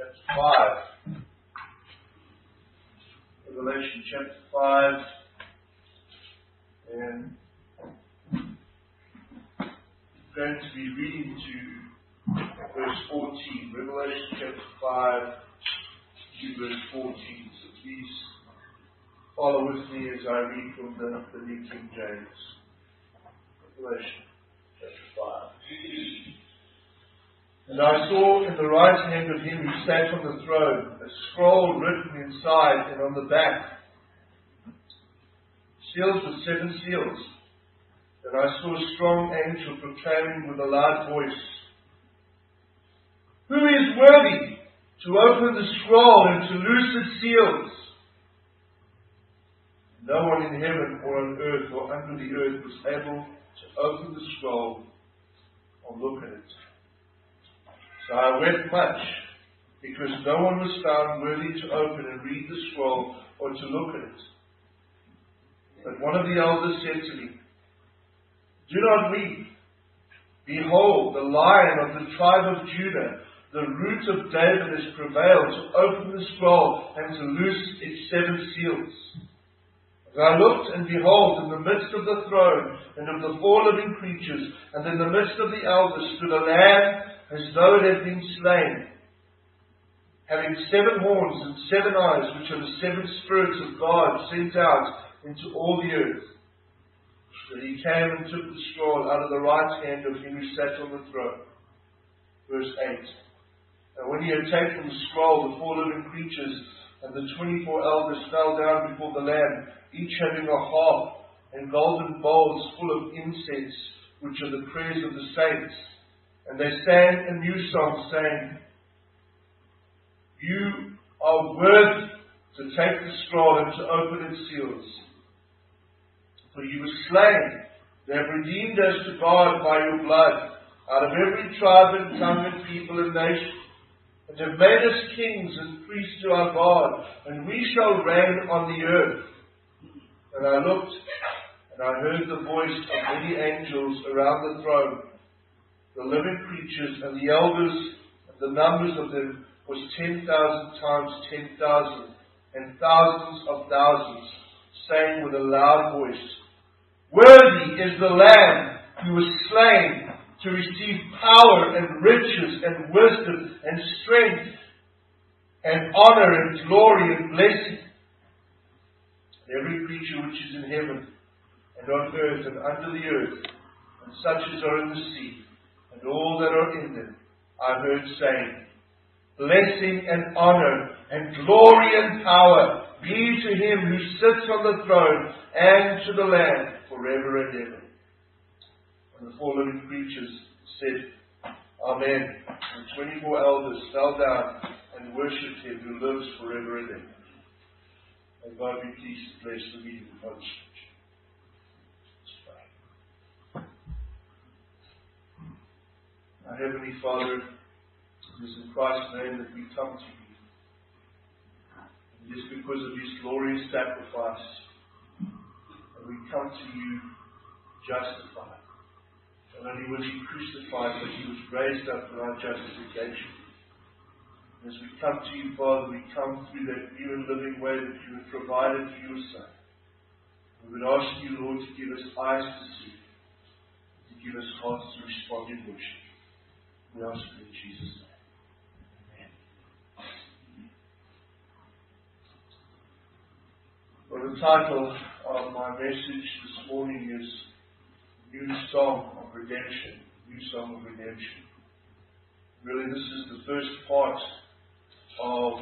chapter 5. Revelation chapter 5. And I'm going to be reading to verse 14. Revelation chapter 5 to verse 14. So please follow with me as I read from the New King James. Revelation chapter 5. And I saw in the right hand of him who sat on the throne a scroll written inside and on the back, sealed with 7 seals. And I saw a strong angel proclaiming with a loud voice, "Who is worthy to open the scroll and to loose its seals?" No one in heaven or on earth or under the earth was able to open the scroll or look at it. So I wept much, because no one was found worthy to open and read the scroll or to look at it. But one of the elders said to me, "Do not weep. Behold, the Lion of the tribe of Judah, the Root of David, has prevailed to open the scroll and to loose its 7 seals." And I looked, and behold, in the midst of the throne and of the 4 living creatures, and in the midst of the elders, stood a lamb as though it had been slain, having 7 horns and 7 eyes, which are the 7 spirits of God sent out into all the earth. So he came and took the scroll out of the right hand of him who sat on the throne. Verse 8. And when he had taken the scroll, the 4 living creatures and the 24 elders fell down before the Lamb, each having a harp and golden bowls full of incense, which are the prayers of the saints. And they sang a new song, saying, "You are worthy to take the scroll and to open its seals. For you were slain, they have redeemed us to God by your blood, out of every tribe and tongue and people and nation, and have made us kings and priests to our God, and we shall reign on the earth." And I looked, and I heard the voice of many angels around the throne, the living creatures and the elders, and the numbers of them was 10,000 times 10,000, and thousands of thousands, saying with a loud voice, "Worthy is the Lamb who was slain to receive power and riches and wisdom and strength and honor and glory and blessing." Every creature which is in heaven and on earth and under the earth, and such as are in the sea, and all that are in them, I heard saying, "Blessing and honor and glory and power be to him who sits on the throne and to the Lamb forever and ever." And the 4 living creatures said, "Amen." And the 24 elders fell down and worshipped him who lives forever and ever. May God be pleased to bless the reading of God's Scripture. Let's pray. Our Heavenly Father, it is in Christ's name that we come to you. And it is because of his glorious sacrifice that we come to you justified. Not only was he crucified, but he was raised up for our justification. As we come to you, Father, we come through that new and living way that you have provided for your Son. We would ask you, Lord, to give us eyes to see, to give us hearts to respond in worship. We ask it in Jesus' name. Amen. Well, the title of my message this morning is New Song of Redemption. New Song of Redemption. Really, this is the first part of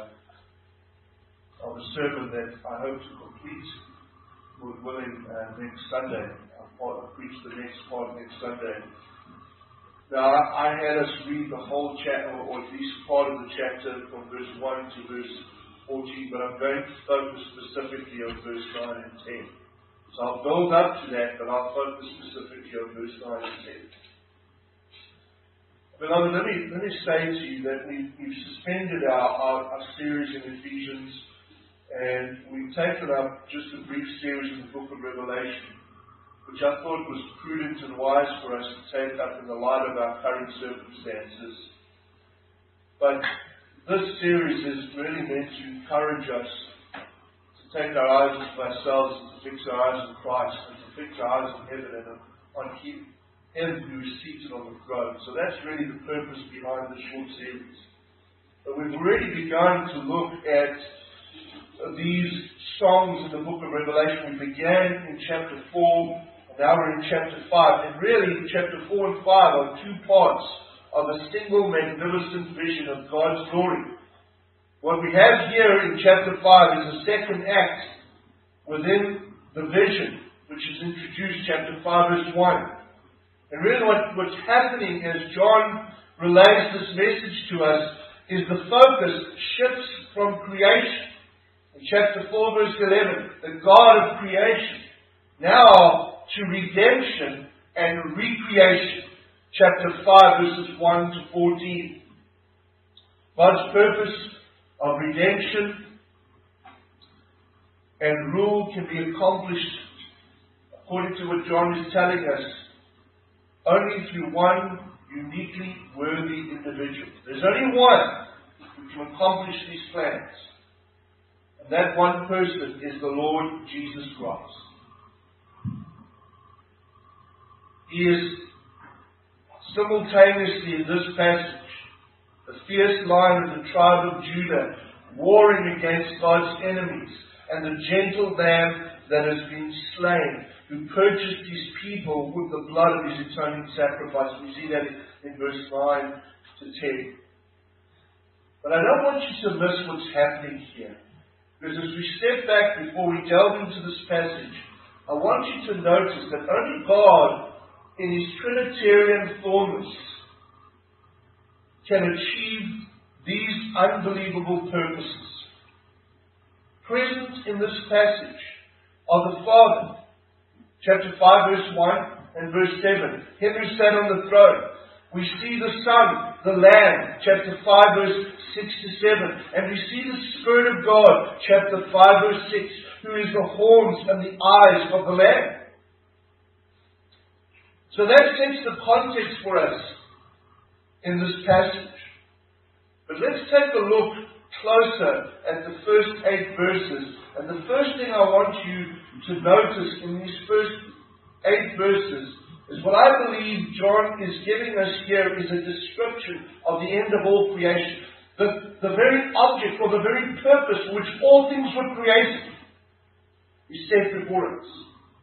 a sermon that I hope to complete, Lord willing, next Sunday. I'll preach the next part next Sunday. Now, I had us read the whole chapter, or at least part of the chapter, from verse 1 to verse 14, but I'm going to focus specifically on verse 9 and 10. So I'll build up to that, but I'll focus specifically on verse 9 and 10. Beloved, let me say to you that we've suspended our series in Ephesians, and we've taken up just a brief series in the book of Revelation, which I thought was prudent and wise for us to take up in the light of our current circumstances. But this series is really meant to encourage us to take our eyes off ourselves and to fix our eyes on Christ and to fix our eyes on heaven and on Him who is seated on the throne. So that's really the purpose behind this short series. But we've already begun to look at these songs in the book of Revelation. We began in chapter 4, and now we're in chapter 5. And really, chapter 4 and 5 are two parts of a single magnificent vision of God's glory. What we have here in chapter 5 is a second act within the vision, which is introduced, chapter 5, verse 1. And really what's happening as John relays this message to us is the focus shifts from creation. In chapter 4, verse 11, the God of creation, now to redemption and recreation. Chapter 5, verses 1 to 14. God's purpose of redemption and rule can be accomplished, according to what John is telling us, only through one uniquely worthy individual. There's only one who can accomplish these plans. And that one person is the Lord Jesus Christ. He is simultaneously in this passage the fierce lion of the tribe of Judah, warring against God's enemies, and the gentle lamb that has been slain, who purchased his people with the blood of his atoning sacrifice. We see that in verse 9 to 10. But I don't want you to miss what's happening here. Because as we step back before we delve into this passage, I want you to notice that only God, in His Trinitarian fullness, can achieve these unbelievable purposes. Present in this passage are the Father, chapter 5, verse 1 and verse 7, Him who sat on the throne. We see the Son, the Lamb, chapter 5, verse 6 to 7. And we see the Spirit of God, chapter 5, verse 6, who is the horns and the eyes of the Lamb. So that sets the context for us in this passage. But let's take a look closer at the first 8 verses. And the first thing I want you to notice in these first 8 verses is what I believe John is giving us here is a description of the end of all creation. The very object or the very purpose for which all things were created is set before us.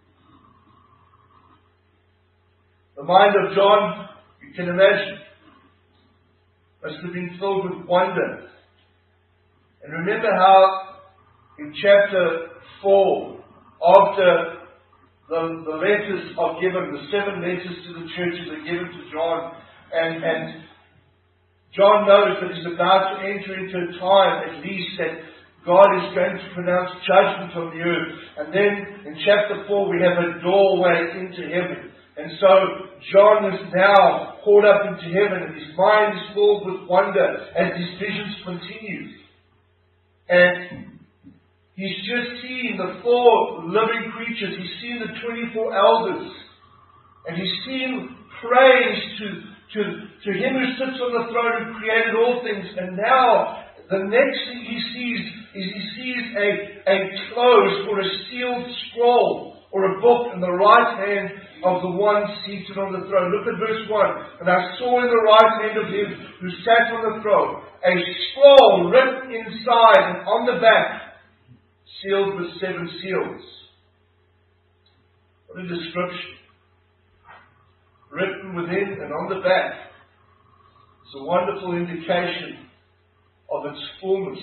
The mind of John, you can imagine, must have been filled with wonder. And remember how in chapter 4, after the letters are given, the 7 letters to the churches are given to John, and John knows that he's about to enter into a time at least that God is going to pronounce judgment on the earth. And then in chapter 4 we have a doorway into heaven. And so John is now caught up into heaven, and his mind is filled with wonder as these visions continue. And he's just seen the 4 living creatures. He's seen the 24 elders. And he's seen praise to Him who sits on the throne who created all things. And now the next thing he sees is he sees a closed or a sealed scroll or a book in the right hand of the one seated on the throne. Look at verse 1. And I saw in the right hand of Him who sat on the throne a scroll written inside and on the back, sealed with 7 seals. What a description. Written within and on the back. It's a wonderful indication of its fullness.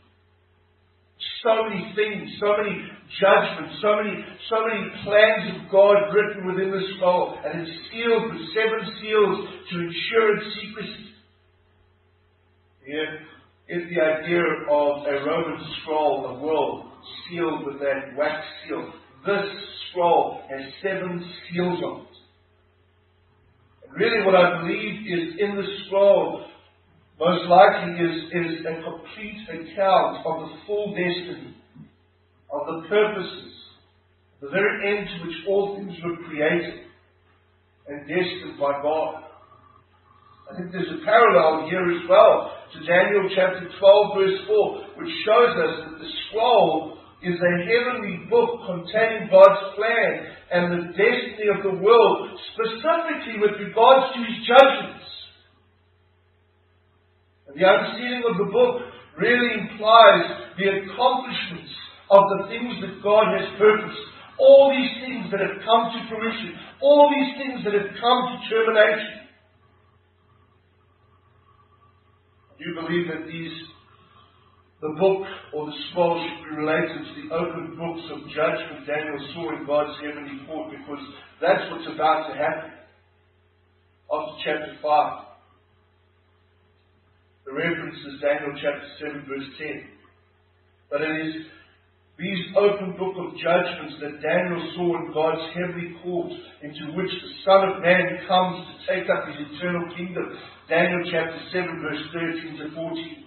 So many things, so many judgments, so many plans of God written within the scroll, and it's sealed with 7 seals to ensure its secrecy. Here is the idea of a Roman scroll, a world sealed with that wax seal. This scroll has 7 seals on it. And really what I believe is in the scroll most likely is a complete account of the full destiny, of the purposes, the very end to which all things were created and destined by God. I think there's a parallel here as well to Daniel chapter 12 verse 4, which shows us that the scroll is a heavenly book containing God's plan and the destiny of the world, specifically with regards to His judgments. And the unsealing of the book really implies the accomplishments of the things that God has purposed. All these things that have come to fruition. All these things that have come to termination. Do you believe that the book or the scroll should be related to the open books of judgment Daniel saw in God's heavenly court? Because that's what's about to happen. After chapter 5. The reference is Daniel chapter 7 verse 10. But it is these open book of judgments that Daniel saw in God's heavenly court, into which the Son of Man comes to take up His eternal kingdom. Daniel chapter 7 verse 13 to 14.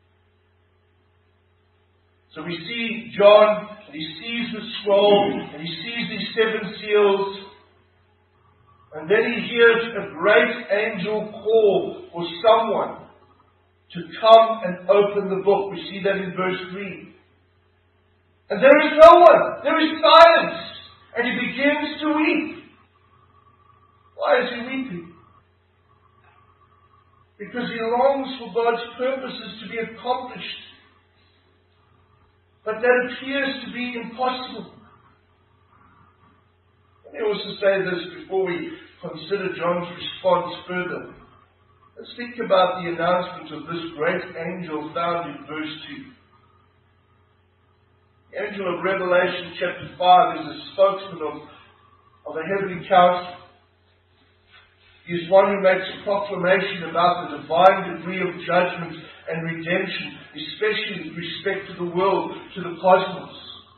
So we see John, and he sees the scroll, and he sees these 7 seals, and then he hears a great angel call for someone to come and open the book. We see that in verse 3. And there is no one. There is silence. And he begins to weep. Why is he weeping? Because he longs for God's purposes to be accomplished. But that appears to be impossible. Let me also say this before we consider John's response further. Let's think about the announcement of this great angel found in verse 2. The angel of Revelation chapter 5 is a spokesman of a heavenly council. He is one who makes a proclamation about the divine degree of judgment and redemption, especially with respect to the world, to the cosmos.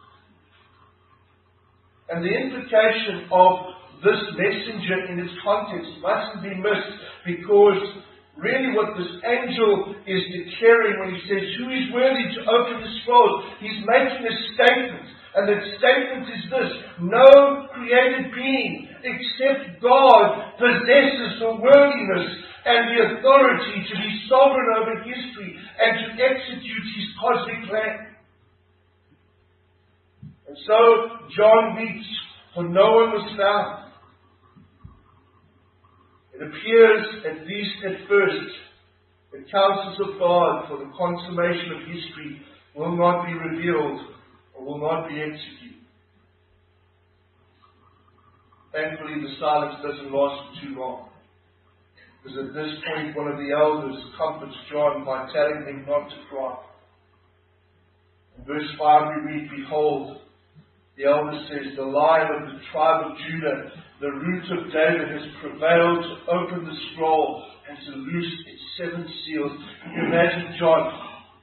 And the implication of this messenger in its context mustn't be missed, because really what this angel is declaring when he says, who is worthy to open the scroll? He's making a statement. And that statement is this: no created being except God possesses the worthiness and the authority to be sovereign over history and to execute His cosmic plan. And so John weeps, for no one was found. It appears, at least at first, the counsels of God for the consummation of history will not be revealed or will not be executed. Thankfully, the silence doesn't last for too long. Because at this point, one of the elders comforts John by telling him not to cry. In verse 5 we read, behold, the elder says, the Lion of the tribe of Judah, the root of David, has prevailed to open the scroll and to loose its 7 seals. Can you imagine John?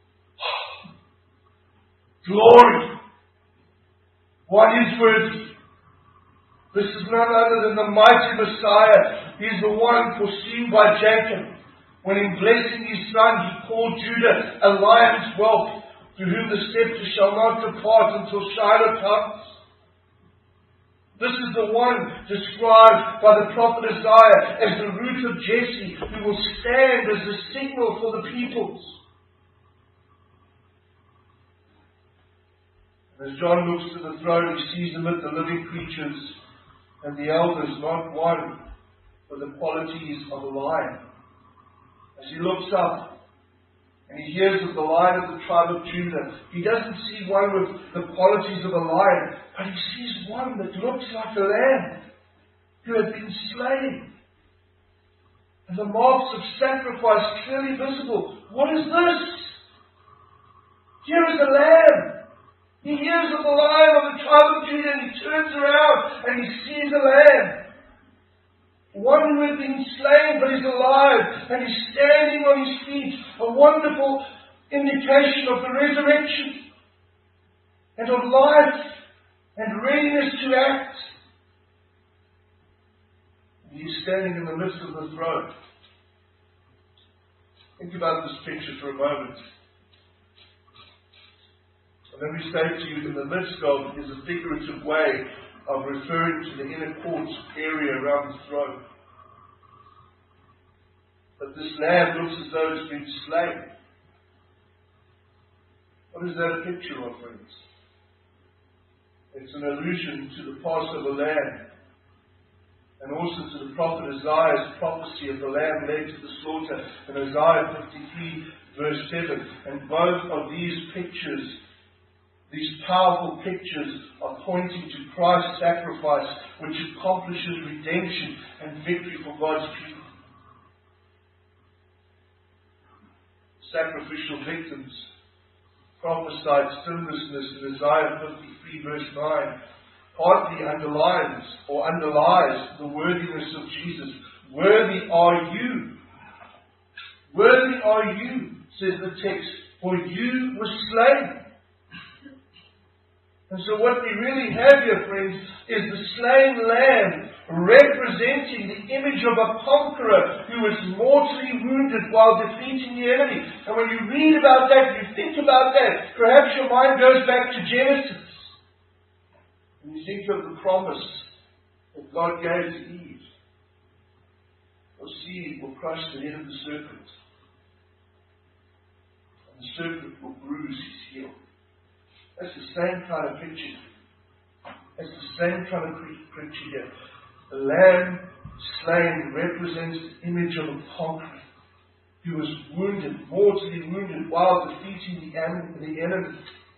Glory! What is worthy? This is none other than the mighty Messiah. He is the one foreseen by Jacob, when in blessing his son he called Judah a lion's whelp, to whom the scepter shall not depart until Shiloh comes. This is the one described by the prophet Isaiah as the root of Jesse, who will stand as a signal for the peoples. As John looks to the throne, he sees amid the living creatures and the elders not one with the qualities of a lion. As he looks up and he hears of the Lion of the tribe of Judah, he doesn't see one with the qualities of a lion, but he sees one that looks like a lamb who had been slain. And the marks of sacrifice clearly visible. What is this? Here is a lamb. He hears of the Lion of the tribe of Judah, and he turns around and he sees a lamb. One who had been slain but is alive and is standing on his feet. A wonderful indication of the resurrection and of life and readiness to act. And he is standing in the midst of the throne. Think about this picture for a moment. And then we say to you, in the midst of is a figurative way of referring to the inner court area around the throne. But this lamb looks as though it's been slain. What is that a picture of, friends? It's an allusion to the Passover lamb, and also to the prophet Isaiah's prophecy of the lamb led to the slaughter in Isaiah 53 verse 7. And both of these pictures, these powerful pictures, are pointing to Christ's sacrifice, which accomplishes redemption and victory for God's people. Sacrificial victims prophesied sinlessness in Isaiah 53 verse 9 partly underlines or underlies the worthiness of Jesus. Worthy are you. Worthy are you, says the text, for you were slain. And so what we really have here, friends, is the slain lamb representing the image of a conqueror who was mortally wounded while defeating the enemy. And when you read about that, you think about that, perhaps your mind goes back to Genesis. And you think of the promise that God gave to Eve. Your seed will crush the head of the serpent, and the serpent will bruise his heel. That's the same kind of picture. That's the same kind of picture here. The lamb slain represents the image of a conqueror who was wounded, mortally wounded, while defeating the enemy.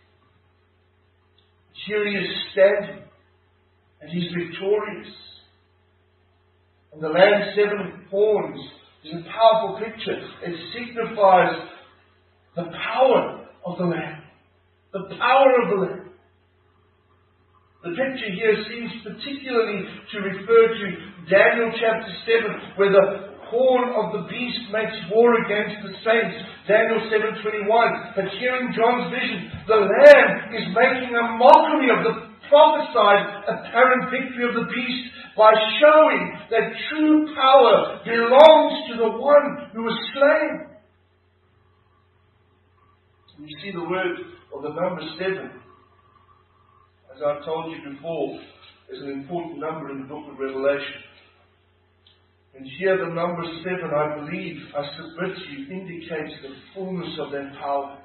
Here he is standing, and he's victorious. And the lamb's 7 horns is a powerful picture. It signifies the power of the lamb. The power of the lamb. The picture here seems particularly to refer to Daniel chapter 7, where the horn of the beast makes war against the saints. Daniel 7:21. But here in John's vision, the lamb is making a mockery of the prophesied apparent victory of the beast by showing that true power belongs to the one who was slain. You see the word or the number 7, as I've told you before, is an important number in the book of Revelation. And here the number 7, I believe, I submit to you, indicates the fullness of that power.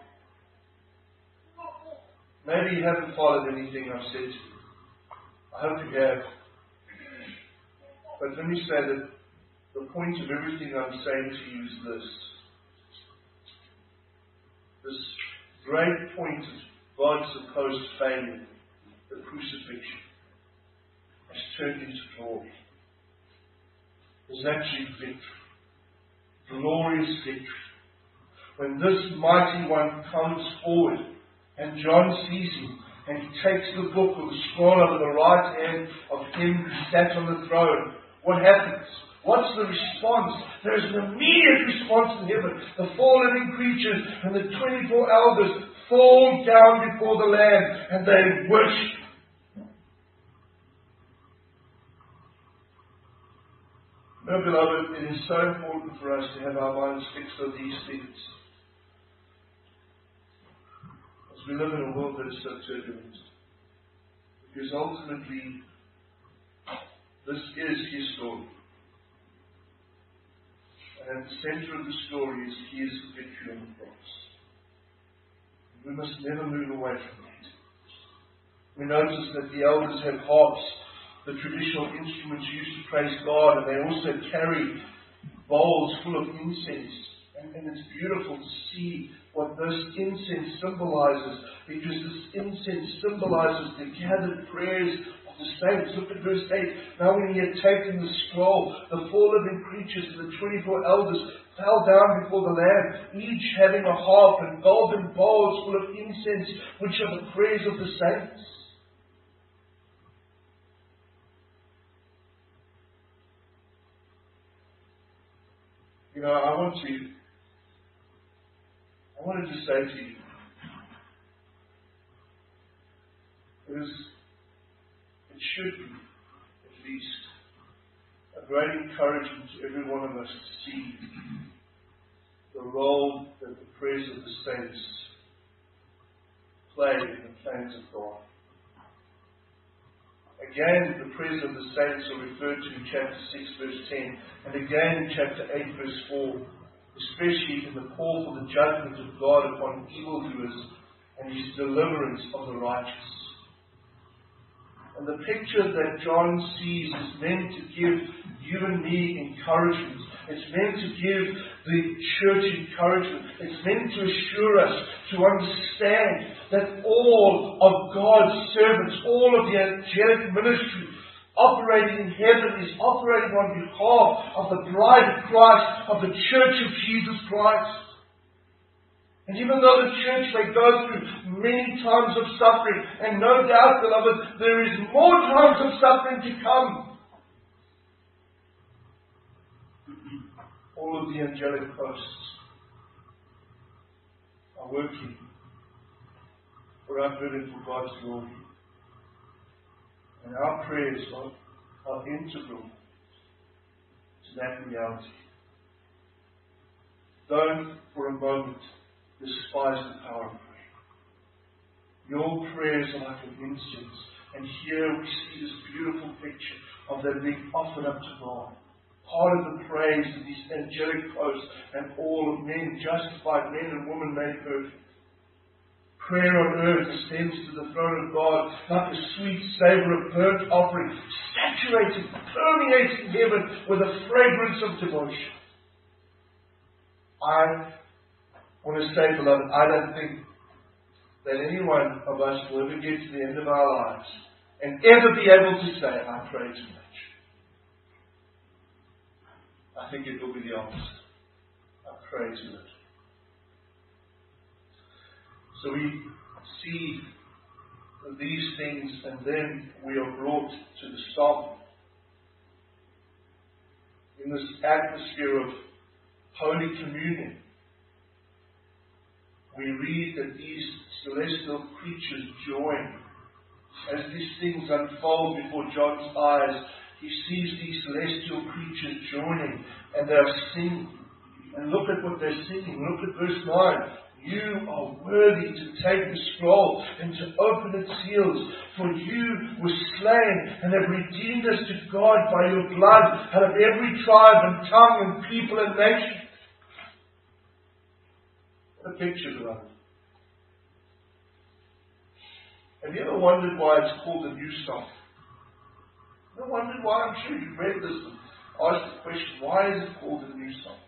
Maybe you haven't followed anything I've said to you. I hope you have. But let me say that the point of everything I'm saying to you is this. This great point of God's supposed failure, the crucifixion, has turned into glory. There's actually victory. Glorious victory. When this mighty one comes forward, and John sees him, and he takes the book or the scroll out of the right hand of him who sat on the throne, what happens? What's the response? There is an immediate response in heaven. The 4 living creatures and the 24 elders fall down before the Lamb and they worship. No, beloved, it is so important for us to have our minds fixed on these things. As we live in a world that is so turbulent. Because ultimately, this is his story. And at the center of the story is his victory on the cross. We must never move away from that. We notice that the elders have harps, the traditional instruments used to praise God, and they also carry bowls full of incense. And it's beautiful to see what this incense symbolizes, because this incense symbolizes the gathered prayers of the saints. Look at verse 8. Now when he had taken the scroll, the 4 living creatures and the 24 elders fell down before the Lamb, each having a harp and golden bowls full of incense, which are the prayers of the saints. You know, I wanted to say to you, it should be, at least, a great encouragement to every one of us to see the role that the prayers of the saints play in the plans of God. Again, the prayers of the saints are referred to in chapter 6, verse 10, and again in chapter 8, verse 4, especially in the call for the judgment of God upon evildoers and His deliverance of the righteous. And the picture that John sees is meant to give you and me encouragement. It's meant to give the church encouragement. It's meant to assure us to understand that all of God's servants, all of the angelic ministry operating in heaven is operating on behalf of the bride of Christ, of the church of Jesus Christ. And even though the church may go through many times of suffering, and no doubt, beloved, there is more times of suffering to come, all of the angelic hosts are working for our good and for God's glory. And our prayers are integral to that reality. Don't for a moment despise the power of prayer. Your prayers are like an incense. And here we see this beautiful picture of them being offered up to God. Part of the praise of these angelic hosts and all of men, justified men and women made perfect. Prayer on earth ascends to the throne of God like a sweet savour of burnt offering, saturating, permeating heaven with a fragrance of devotion. I want to say, beloved, I don't think that any one of us will ever get to the end of our lives and ever be able to say, I pray too much. I think it will be the opposite. I pray too much. So we see these things, and then we are brought to the psalm. In this atmosphere of Holy Communion, we read that these celestial creatures join. As these things unfold before John's eyes, he sees these celestial creatures joining, and they are singing. And look at what they're singing. Look at verse 9. You are worthy to take the scroll and to open its seals, for you were slain and have redeemed us to God by your blood out of every tribe and tongue and people and nation. What a picture, beloved. Have you ever wondered why it's called a new song? Ever wondered why? I'm sure you've read this and asked the question, why is it called a new song?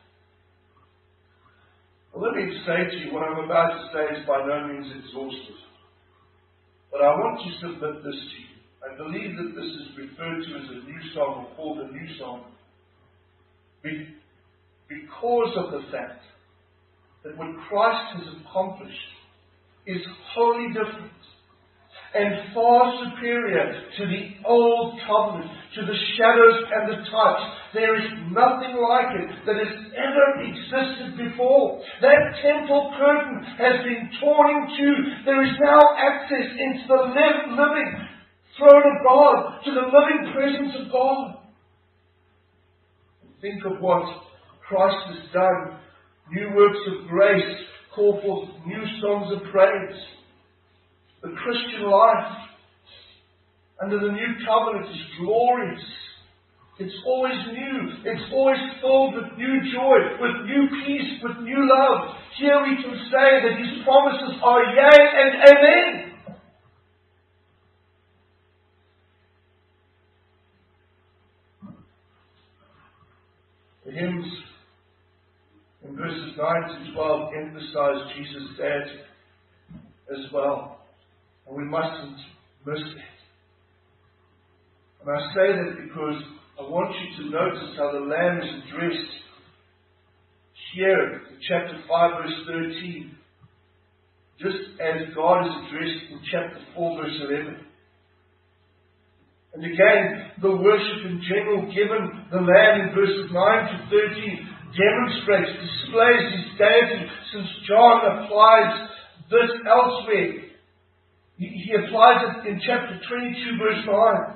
Well, let me say to you, what I'm about to say is by no means exhaustive. But I want to submit this to you. I believe that this is referred to as a new song or called a new song because of the fact that what Christ has accomplished is wholly different and far superior to the old covenant, to the shadows and the types. There is nothing like it that has ever existed before. That temple curtain has been torn in two. There is now access into the living throne of God, to the living presence of God. Think of what Christ has done. New works of grace call forth new songs of praise. The Christian life under the new covenant is glorious. It's always new. It's always filled with new joy, with new peace, with new love. Here we can say that His promises are yea and amen. The hymns in verses 9 to 12 emphasize Jesus' deity as well. And we mustn't miss it. And I say that because I want you to notice how the Lamb is addressed here in chapter 5 verse 13. Just as God is addressed in chapter 4 verse 11. And again, the worship in general given the Lamb in verses 9 to 13 demonstrates, displays His deity, since John applies this elsewhere. He applies it in chapter 22 verse 9.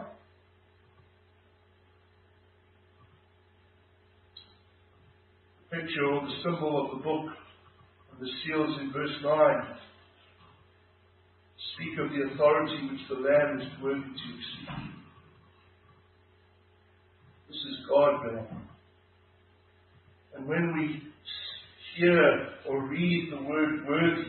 The picture or the symbol of the book and the seals in verse 9 speak of the authority which the Lamb is worthy to receive. This is God going on. And when we hear or read the word worthy,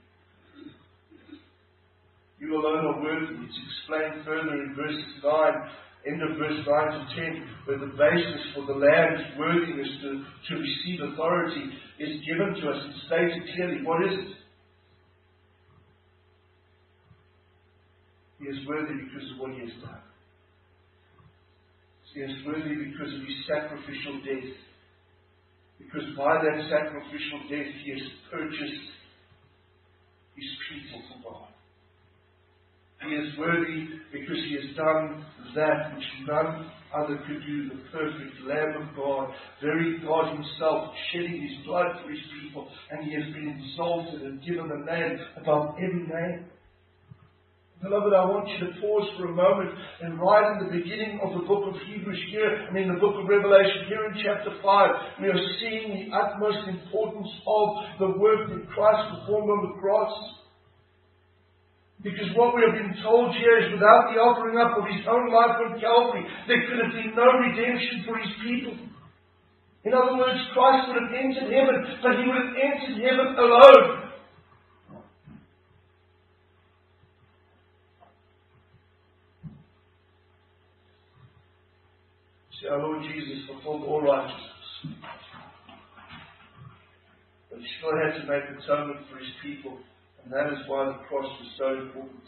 you alone are worthy. It's explained further in verse 9, end of verse 9 to 10, where the basis for the Lamb's worthiness to receive authority is given to us. It's stated clearly. What is it? He is worthy because of what He has done. He is worthy because of His sacrificial death. Because by that sacrificial death He has purchased His people for God. He is worthy because He has done that which none other could do, the perfect Lamb of God, very God Himself, shedding His blood for His people, and He has been exalted and given a name above every name. Beloved, I want you to pause for a moment, and right in the beginning of the book of Hebrews here, the book of Revelation here in chapter 5, we are seeing the utmost importance of the work that Christ performed on the cross. Because what we have been told here is without the offering up of His own life on Calvary, there could have been no redemption for His people. In other words, Christ would have entered heaven, but He would have entered heaven alone. See, our Lord Jesus fulfilled all righteousness. But He still had to make atonement for His people. And that is why the cross was so important.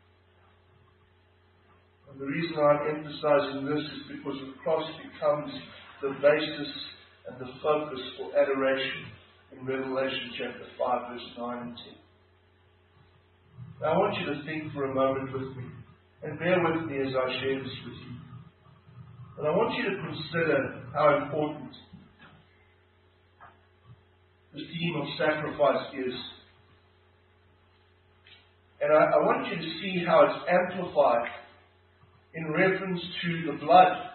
And the reason I'm emphasizing this is because the cross becomes the basis and the focus for adoration in Revelation chapter 5, verse 9 and 10. Now I want you to think for a moment with me, and bear with me as I share this with you. But I want you to consider how important the theme of sacrifice is. And I want you to see how it's amplified in reference to the blood.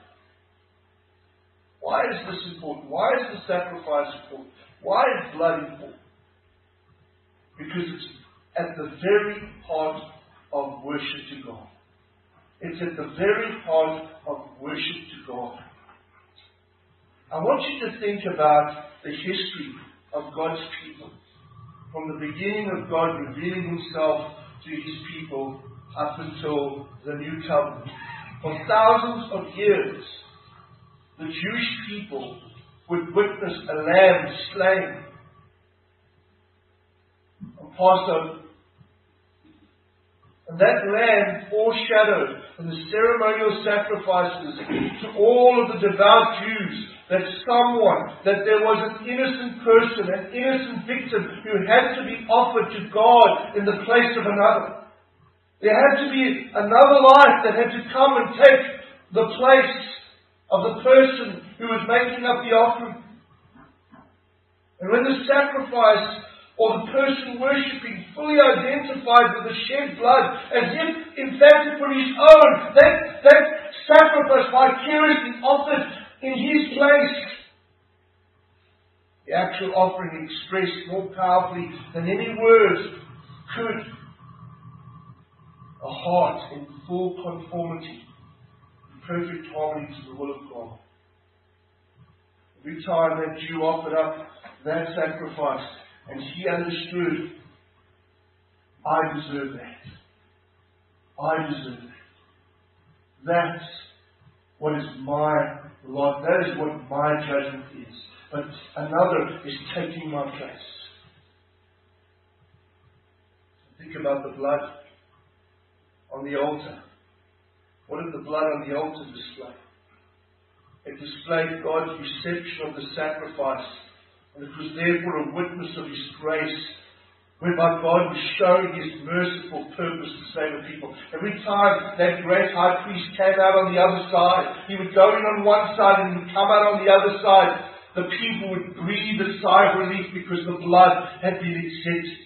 Why is this important? Why is the sacrifice important? Why is blood important? Because it's at the very heart of worship to God. It's at the very heart of worship to God. I want you to think about the history of God's people. From the beginning of God revealing Himself to His people up until the New Covenant. For thousands of years, the Jewish people would witness a lamb slain on Passover. And that lamb foreshadowed in the ceremonial sacrifices to all of the devout Jews that there was an innocent person, an innocent victim who had to be offered to God in the place of another. There had to be another life that had to come and take the place of the person who was making up the offering. And when the sacrifice or the person worshipping fully identified with the shed blood, as if in fact it were his own, that sacrifice vicariously offered in His place. The actual offering expressed more powerfully than any words could a heart in full conformity, in perfect harmony to the will of God. Every time that Jew offered up that sacrifice, and he understood, I deserve that. I deserve that. That's what is my lot. That is what my judgment is. But another is taking my place. Think about the blood on the altar. What did the blood on the altar display? It displayed God's reception of the sacrifice. And it was therefore a witness of His grace, whereby God was showing His merciful purpose to save the people. Every time that great high priest came out on the other side, he would go in on one side and he would come out on the other side. The people would breathe a sigh of relief because the blood had been accepted.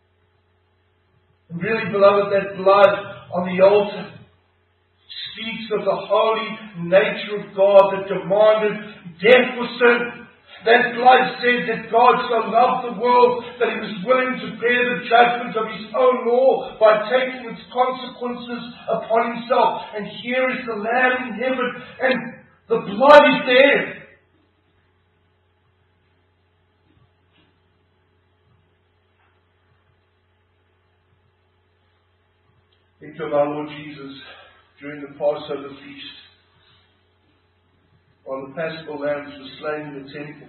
And really, beloved, that blood on the altar speaks of the holy nature of God that demanded death for sin. That blood said that God so loved the world that He was willing to bear the judgment of His own law by taking its consequences upon Himself. And here is the Lamb in heaven, and The blood is there. Think of our Lord Jesus during the Passover feast, while the Paschal lambs were slain in the temple.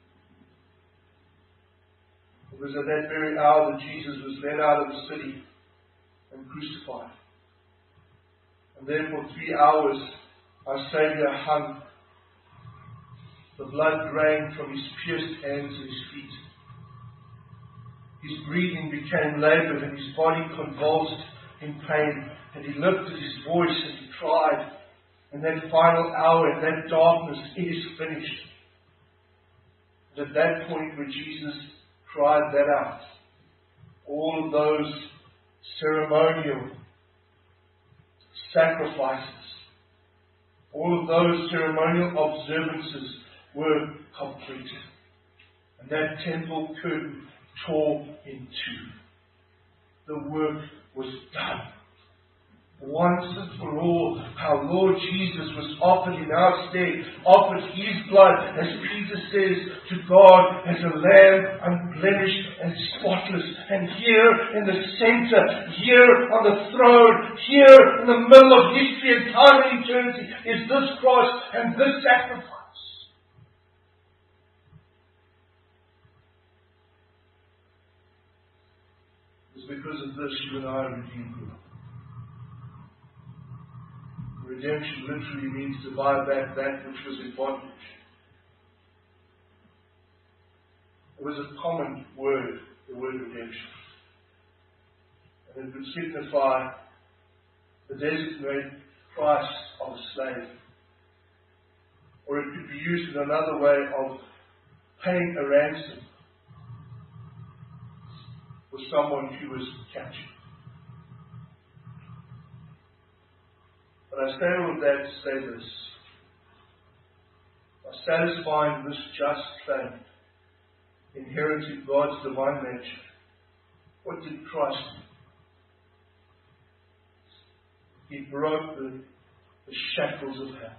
It was at that very hour that Jesus was led out of the city and crucified. And then for 3 hours our Saviour hung. The blood drained from his pierced hands and his feet. His breathing became laboured and his body convulsed in pain. And he lifted his voice and he cried. In that final hour, in that darkness, it is finished. And at that point where Jesus cried that out, all of those ceremonial sacrifices, all of those ceremonial observances were completed. And that temple curtain tore in two. The work was done. Once and for all, our Lord Jesus was offered in our stead, offered his blood, as Peter says, to God as a lamb unblemished and spotless. And here in the center, here on the throne, here in the middle of history and time and eternity is this cross and this sacrifice. It's because of this you and I are redeemed. Redemption literally means to buy back that which was in bondage. It was a common word, the word redemption. And it would signify the designated price of a slave. Or it could be used in another way of paying a ransom for someone who was captured. But I say all of that to say this. By satisfying this just claim, inherent in God's divine nature, what did Christ do? He broke the shackles of hell.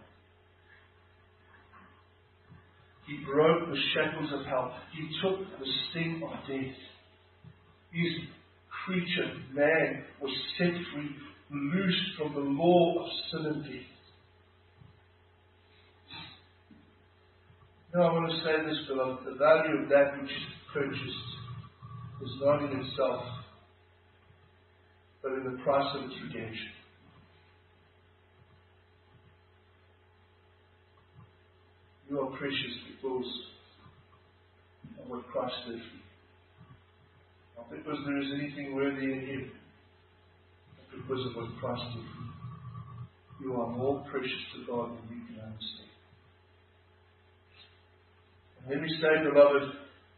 He broke the shackles of hell. He took the sting of death. His creature, man, was set free, loosed from the law of sin and death. Now I want to say this, beloved. The value of that which is purchased is not in itself, but in the price of its redemption. You are precious because of what Christ did for you. Not because there is anything worthy in Him, because of what Christ did for you. You are more precious to God than you can understand. And let me say, beloved,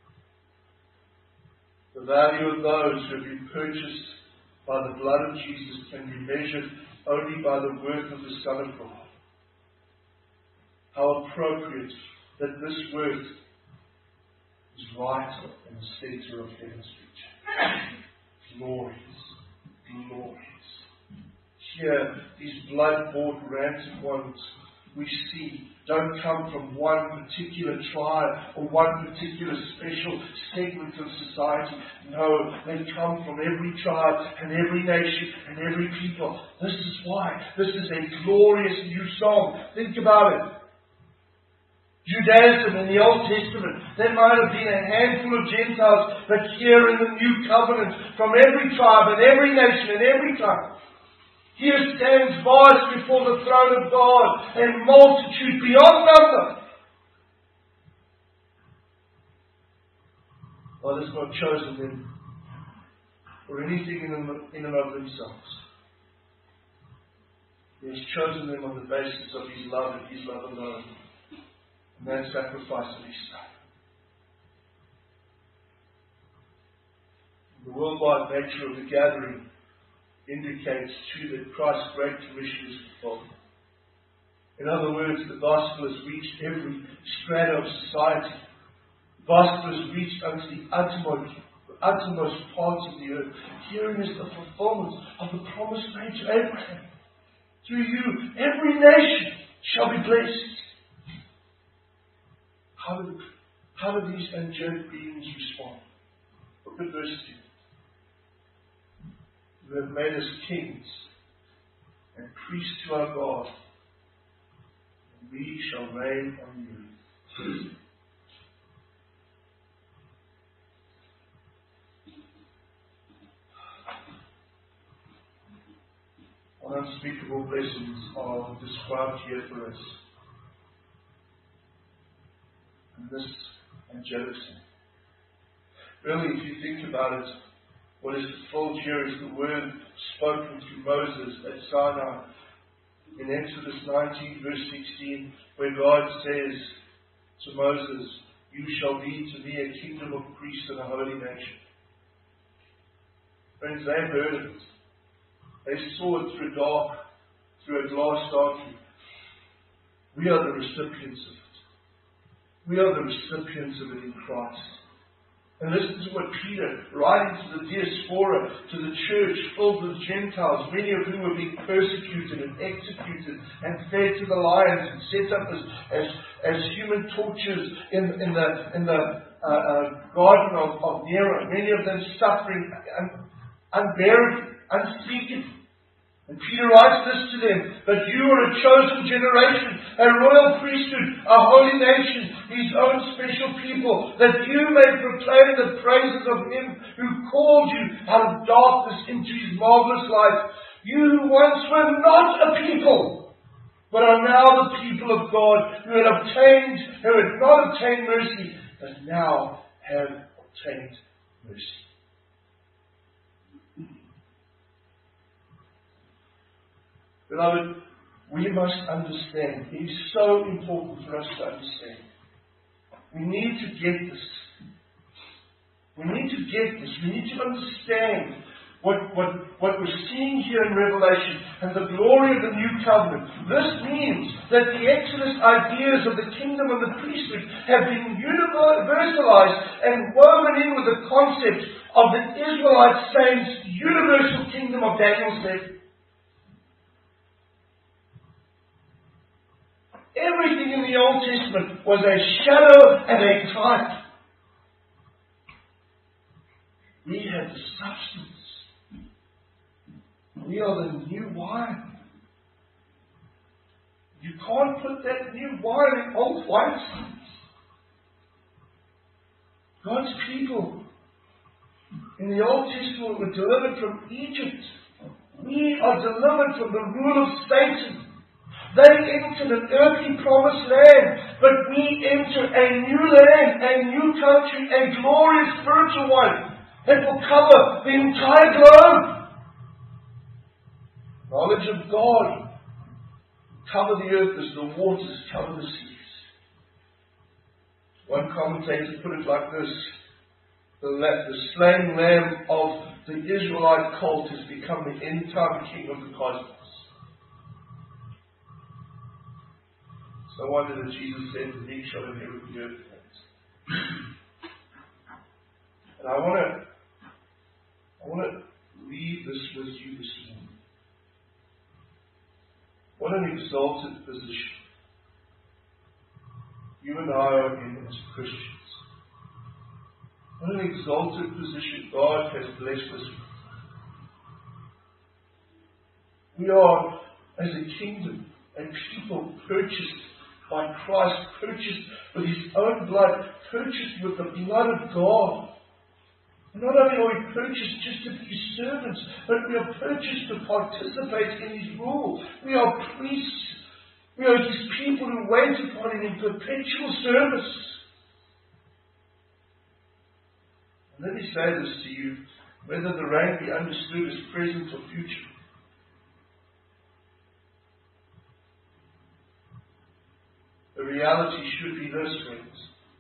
the value of those who have been purchased by the blood of Jesus can be measured only by the worth of the Son of God. How appropriate that this worth is right in the center of heaven's picture. Glorious. Glorious. Here, these blood-bought ransomed ones we see don't come from one particular tribe or one particular special segment of society. No, they come from every tribe and every nation and every people. This is why this is a glorious new song. Think about it. Judaism in the Old Testament, there might have been a handful of Gentiles, but here in the New Covenant, from every tribe and every nation and every tongue, here stands vast before the throne of God, a multitude beyond number. God has not chosen them for anything in and of themselves. He has chosen them on the basis of His love and His love alone. And that sacrifice of His Son. The worldwide nature of the gathering indicates too that Christ's great commission is fulfilled. In other words, the gospel has reached every strata of society. The gospel has reached unto the uttermost parts of the earth. Herein is the fulfillment of the promise made to Abraham. Through you, every nation shall be blessed. How do these angelic beings respond? Look at verse 2. You have made us kings and priests to our God, and we shall reign on the earth. Unspeakable blessings are described here for us. And this angelic sin. Really, if you think about it, what is fulfilled here is the word spoken to Moses at Sinai in Exodus 19 verse 16, where God says to Moses, "You shall be to me a kingdom of priests and a holy nation." Friends, they heard it. They saw it through a glass darkly. We are the recipients of it. We are the recipients of it in Christ. And listen to what Peter, writing to the diaspora, to the church filled with Gentiles, many of whom were being persecuted and executed and fed to the lions and set up as human torches in the garden of Nero. Many of them suffering unbearably, unspeakable. And Peter writes this to them: "But you are a chosen generation, a royal priesthood, a holy nation, His own special people, that you may proclaim the praises of Him who called you out of darkness into His marvelous light. You who once were not a people, but are now the people of God, who had not obtained mercy, but now have obtained mercy." Beloved, we must understand. It is so important for us to understand. We need to get this. We need to get this. We need to understand what we're seeing here in Revelation and the glory of the new covenant. This means that the Exodus ideas of the kingdom and the priesthood have been universalized and woven in with the concept of the Israelite saints' universal kingdom of Daniel 7. Everything in the Old Testament was a shadow and a type. We have the substance. We are the new wine. You can't put that new wine in old wineskins. God's people in the Old Testament were delivered from Egypt. We are delivered from the rule of Satan. They entered an earthly promised land, but we enter a new land, a new country, a glorious spiritual one that will cover the entire globe. Knowledge of God cover the earth as the waters cover the seas. One commentator put it like this: the slain lamb of the Israelite cult has become the end-time king of the cosmos. No wonder that Jesus said, "The meek shall inherit the earth." And I want to leave this with you this morning. What an exalted position you and I are in as Christians. What an exalted position God has blessed us with. We are, as a kingdom, a people purchased by Christ, purchased with His own blood, purchased with the blood of God. And not only are we purchased just to be His servants, but we are purchased to participate in His rule. We are priests. We are His people who wait upon Him in perpetual service. And let me say this to you, whether the reign be understood as present or future. The reality should be this, friends.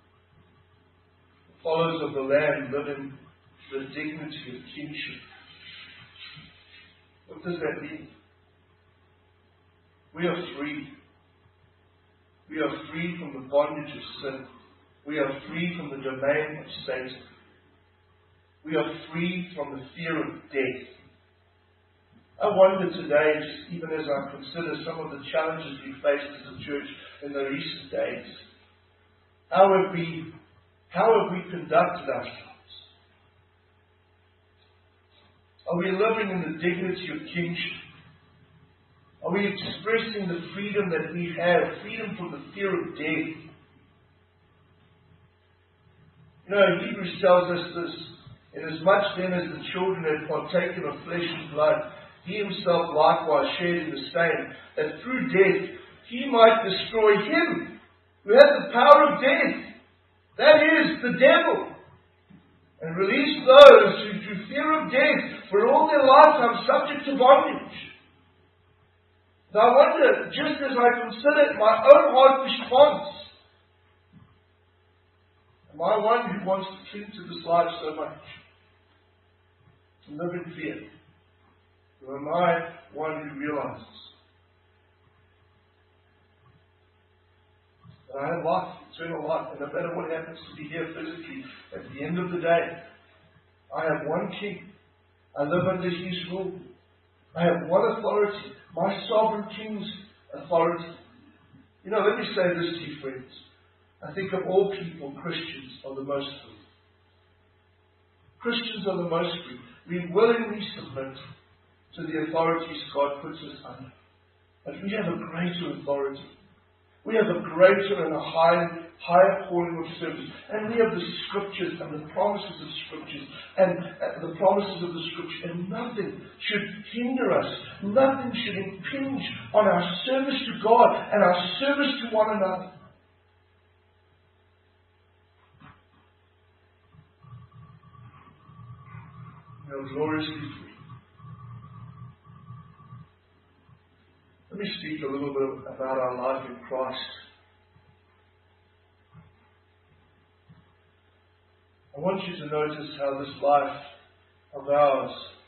The followers of the Lamb live in the dignity of kingship. What does that mean? We are free. We are free from the bondage of sin. We are free from the domain of Satan. We are free from the fear of death. I wonder today, just even as I consider some of the challenges we faced as a church in the recent days, How have we conducted ourselves? Are we living in the dignity of kingship? Are we expressing the freedom that we have, freedom from the fear of death? Hebrews tells us this, inasmuch then as the children had partaken of flesh and blood, he himself likewise shared in the same, that through death he might destroy him who had the power of death, that is, the devil, and release those who through fear of death for all their lifetime subject to bondage. Now I wonder, just as I consider my own heart response, am I one who wants to cling to this life so much? To live in fear? Or am I one who realizes that I have life, eternal life, and no matter what happens to me here physically, at the end of the day, I have one King. I live under His rule. I have one authority, my sovereign King's authority. Let me say this to you, friends. I think of all people, Christians are the most free. Christians are the most free. We willingly submit to the authorities God puts us under. But we have a greater authority. We have a greater and a higher calling of service. And we have the Scriptures and the promises of Scriptures and the promises of the Scripture. And nothing should hinder us. Nothing should impinge on our service to God and our service to one another. We are gloriously free. Let me speak a little bit about our life in Christ. I want you to notice how this life of ours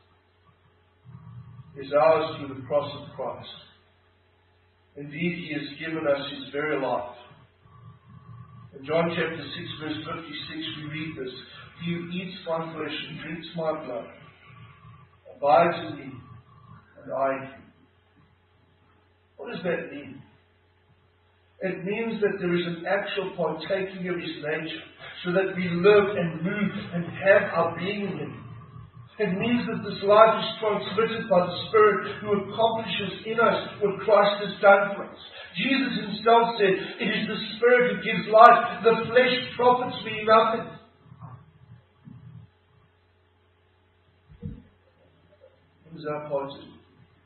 is ours through the cross of Christ. Indeed, He has given us His very life. In John chapter 6, verse 56, we read this: He who eats my flesh and drinks my blood abides in me, and I in him. What does that mean? It means that there is an actual partaking of His nature, so that we live and move and have our being in Him. It means that this life is transmitted by the Spirit who accomplishes in us what Christ has done for us. Jesus Himself said, it is the Spirit who gives life. The flesh profits me nothing. What is our part to do?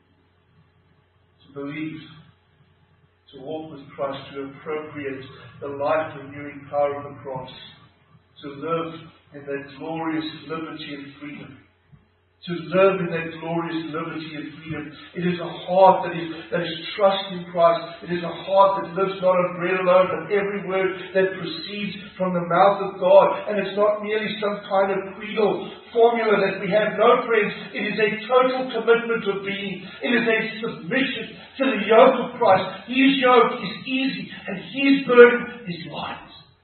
To believe, to walk with Christ, to appropriate the life-renewing power of the cross, to live in that glorious liberty and freedom. To live in that glorious liberty and freedom. It is a heart that is trusting Christ. It is a heart that lives not on bread alone, but every word that proceeds from the mouth of God. And it's not merely some kind of creedal formula that we have. No, friends, it is a total commitment of being. It is a submission to the yoke of Christ. His yoke is easy and His burden is light.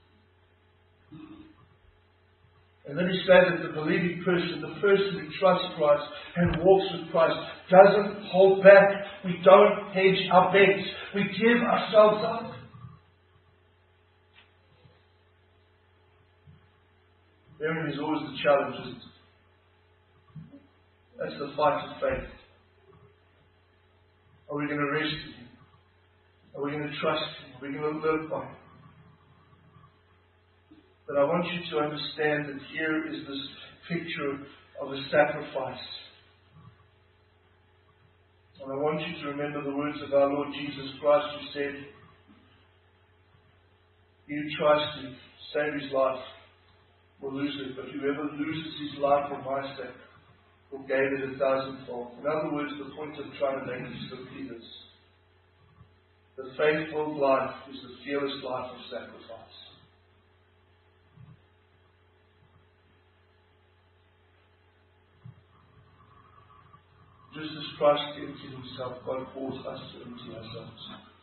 And let me say that the believing person, the person who trusts Christ and walks with Christ, doesn't hold back. We don't hedge our bets. We give ourselves up. Therein is always the challenge, isn't it? That's the fight of faith. Are we going to rest in Him? Are we going to trust Him? Are we going to live by Him? But I want you to understand that here is this picture of a sacrifice. And I want you to remember the words of our Lord Jesus Christ, who said, "He who tries to save his life will lose it, but whoever loses his life for my sake will gain it 1,000-fold." In other words, the point I'm trying to make is simply this: the faithful life is the fearless life of sacrifice. Just as Christ emptied Himself, God calls us to empty ourselves.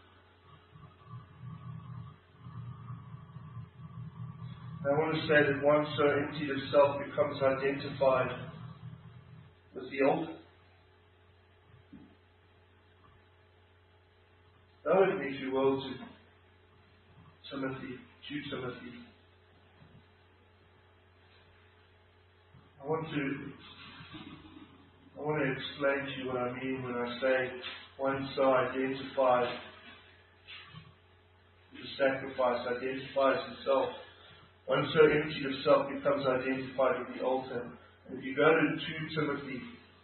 And I want to say that one so emptied of self becomes identified with the altar. Go with me, if you will, to Timothy 2 Timothy. I want to explain to you what I mean when I say one so identifies the sacrifice, identifies himself. One so emptied of self becomes identified with the altar. And if you go to 2 Timothy,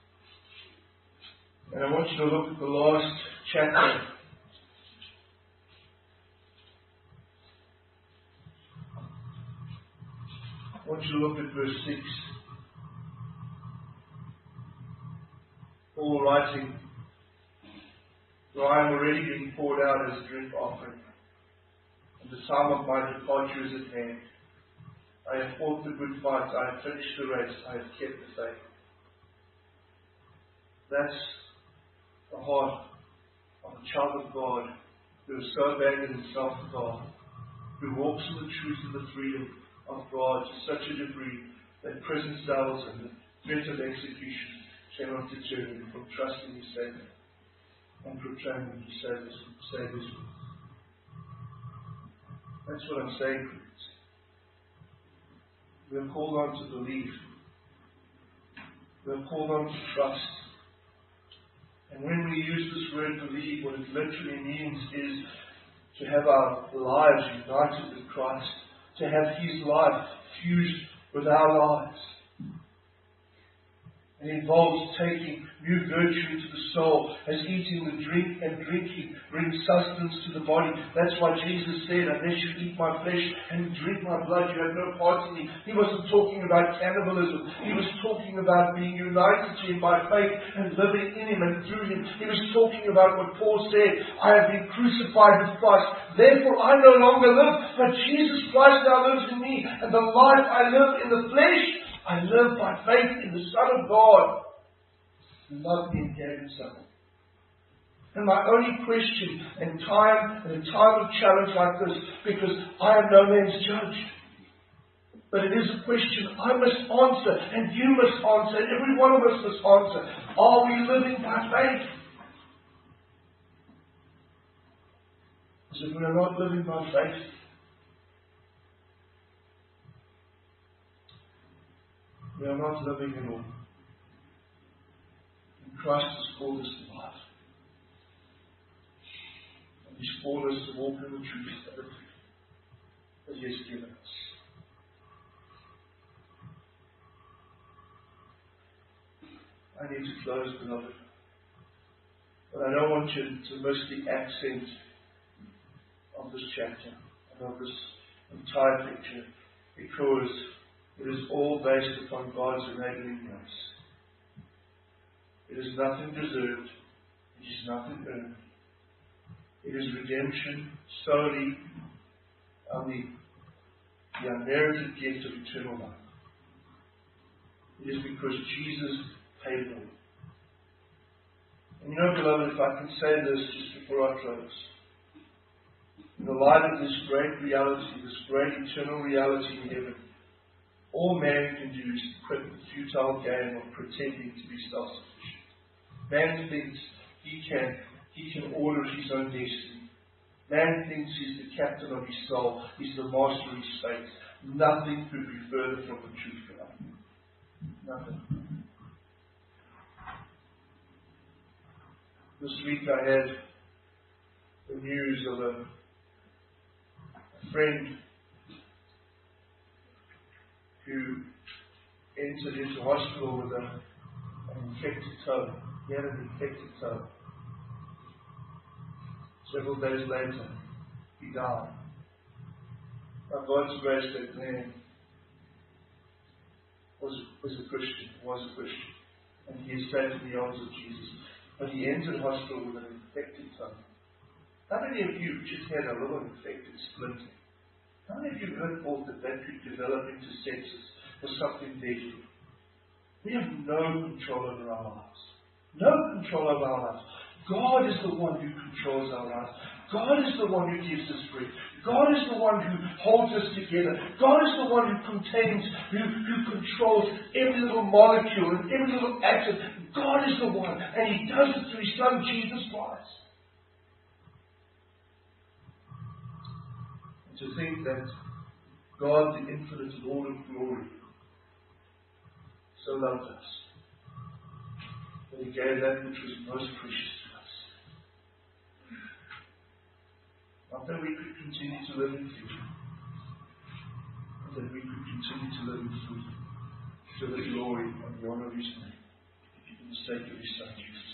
and I want you to look at the last chapter. I want you to look at verse 6. Paul writing, "For I am already being poured out as a drink offering, and the time of my departure is at hand. I have fought the good fight, I have finished the race, I have kept the faith." That's the heart of a child of God who is so abandoned himself to God, who walks in the truth and the freedom of God to such a degree that prison cells and the threat of execution cannot deter him from trusting his Savior and proclaiming his Savior's will. That's what I'm saying, friends. We are called on to believe. We are called on to trust. And when we use this word believe, what it literally means is to have our lives united with Christ, to have His life fused with our lives. It involves taking new virtue into the soul, as eating the drink and drinking brings sustenance to the body. That's why Jesus said, "Unless you eat my flesh and drink my blood, you have no part in me." He wasn't talking about cannibalism. He was talking about being united to Him by faith and living in Him and through Him. He was talking about what Paul said, "I have been crucified with Christ. Therefore I no longer live, but Jesus Christ now lives in me. And the life I live in the flesh, I live by faith in the Son of God, who loved me and gave Himself." And my only question in a time of challenge like this, because I am no man's judge, but it is a question I must answer, and you must answer, and every one of us must answer. Are we living by faith? Because if we are not living by faith, we are not living at all. And Christ has called us to life. And He's called us to walk in the truth that He has given us. I need to close, beloved. But I don't want you to miss the accent of this chapter and of this entire picture, because it is all based upon God's enabling grace. It is nothing deserved. It is nothing earned. It is redemption solely on the unmerited gift of eternal life. It is because Jesus paid it all. And you know, beloved, if I can say this just before I close, in the light of this great reality, this great eternal reality in heaven, all man can do is quit the futile game of pretending to be self-sufficient. Man thinks he can order his own destiny. Man thinks he's the captain of his soul. He's the master of his fate. Nothing could be further from the truth, beloved. Nothing. This week I had the news of a friend who entered into hospital with an infected toe. He had an infected toe. Several days later, he died. By God's grace, that man was a Christian, and he is saved in the arms of Jesus. But he entered hospital with an infected toe. How many of you just had a little infected splinter? How many of you ever thought that could develop into sepsis or something deadly? We have no control over our lives. No control over our lives. God is the one who controls our lives. God is the one who gives us breath. God is the one who holds us together. God is the one who contains, who controls every little molecule and every little atom. God is the one, and He does it through His Son, Jesus Christ. to think that God, the infinite and all of glory, so loved us that He gave that which was most precious to us. Not that we could continue to live in fear, but that we could continue to live in freedom, to the glory and the honor of His name, for the sake of His Son, Jesus.